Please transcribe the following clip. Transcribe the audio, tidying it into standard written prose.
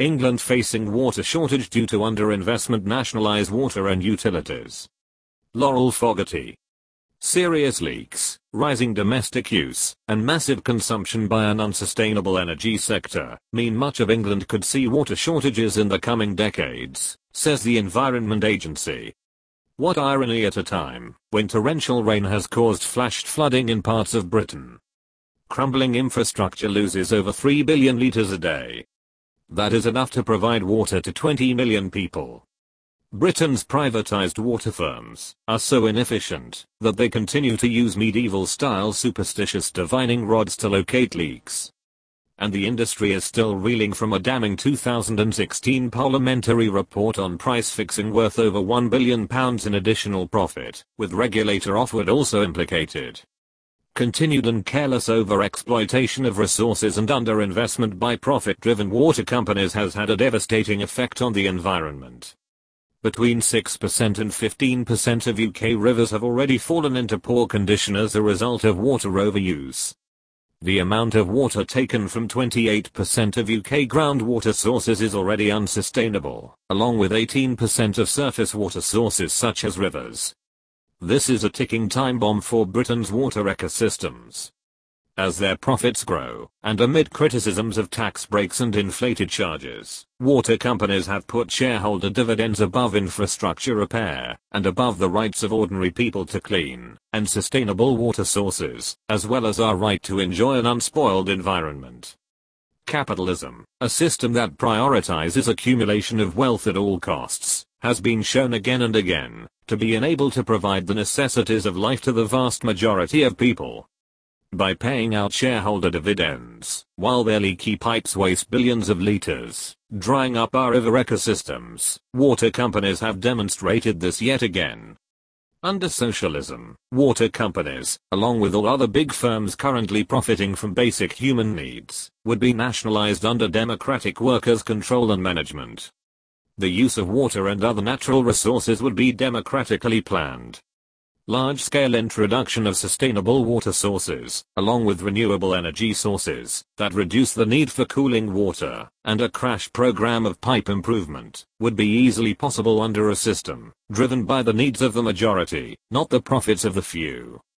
England facing water shortage due to underinvestment, nationalise water and utilities. Laurel Fogarty. Serious leaks, rising domestic use, and massive consumption by an unsustainable energy sector mean much of England could see water shortages in the coming decades, says the Environment Agency. What irony at a time when torrential rain has caused flash flooding in parts of Britain. Crumbling infrastructure loses over 3 billion litres a day. That is enough to provide water to 20 million people. Britain's privatised water firms are so inefficient that they continue to use medieval-style superstitious divining rods to locate leaks. And the industry is still reeling from a damning 2016 parliamentary report on price fixing worth over £1 billion in additional profit, with regulator Ofwat also implicated. Continued and careless over-exploitation of resources and underinvestment by profit-driven water companies has had a devastating effect on the environment. Between 6% and 15% of UK rivers have already fallen into poor condition as a result of water overuse. The amount of water taken from 28% of UK groundwater sources is already unsustainable, along with 18% of surface water sources such as rivers. This is a ticking time bomb for Britain's water ecosystems. As their profits grow, and amid criticisms of tax breaks and inflated charges, water companies have put shareholder dividends above infrastructure repair, and above the rights of ordinary people to clean and sustainable water sources, as well as our right to enjoy an unspoiled environment. Capitalism, a system that prioritizes accumulation of wealth at all costs, has been shown again and again to be unable to provide the necessities of life to the vast majority of people. By paying out shareholder dividends, while their leaky pipes waste billions of litres, drying up our river ecosystems, water companies have demonstrated this yet again. Under socialism, water companies, along with all other big firms currently profiting from basic human needs, would be nationalised under democratic workers' control and management. The use of water and other natural resources would be democratically planned. Large-scale introduction of sustainable water sources, along with renewable energy sources that reduce the need for cooling water, and a crash program of pipe improvement, would be easily possible under a system driven by the needs of the majority, not the profits of the few.